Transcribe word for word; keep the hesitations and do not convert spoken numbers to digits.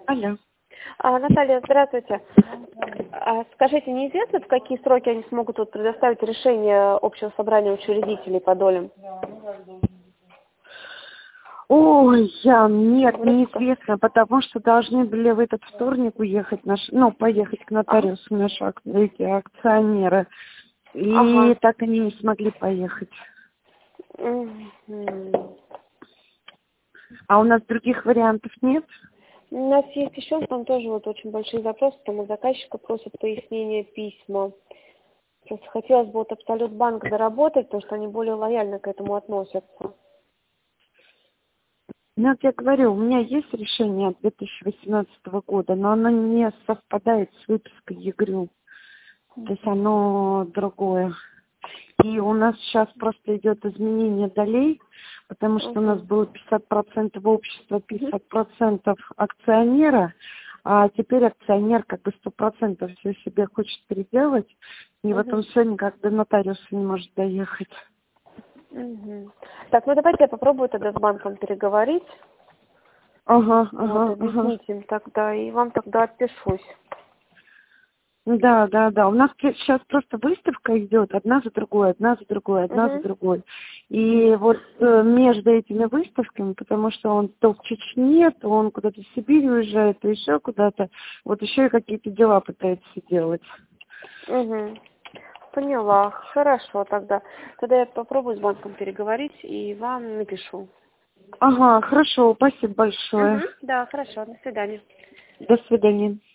Алло. А, Наталья, здравствуйте. А, скажите, неизвестно, в какие сроки они смогут вот предоставить решение общего собрания учредителей по долям? Ой, я, нет, неизвестно, потому что должны были в этот вторник уехать, наш, ну, поехать к Ага. нотариусу наши ак- эти акционеры. И Ага. так они не смогли поехать. Мгм. А у нас других вариантов нет? У нас есть еще, там тоже вот очень большие запросы, там от заказчика просят пояснения письма. Просто хотелось бы вот Абсолют банк доработать, потому что они более лояльно к этому относятся. Ну, как я говорю, у меня есть решение две тысячи восемнадцатого года, но оно не совпадает с выпиской ЕГРЮ. То есть оно другое. И у нас сейчас просто идет изменение долей, потому что у нас Угу. было пятьдесят процентов общества, пятьдесят процентов акционера, а теперь акционер как бы сто процентов все себе хочет переделать, и вот он Угу. сегодня как до нотариуса не может доехать. Угу. Так, ну давайте я попробую тогда с банком переговорить. Ага, Вот, ага, ага. объяснить им тогда, и вам тогда отпишусь. Да, да, да. У нас сейчас просто выставка идет одна за другой, одна за другой, одна за Угу. другой. И вот э, между этими выставками, потому что он то в Чечне, то он куда-то в Сибирь уезжает, то еще куда-то, вот еще и какие-то дела пытается делать. Угу. Поняла. Хорошо тогда. Тогда я попробую с банком переговорить и вам напишу. Ага, хорошо, спасибо большое. Угу. Да, хорошо. До свидания. До свидания.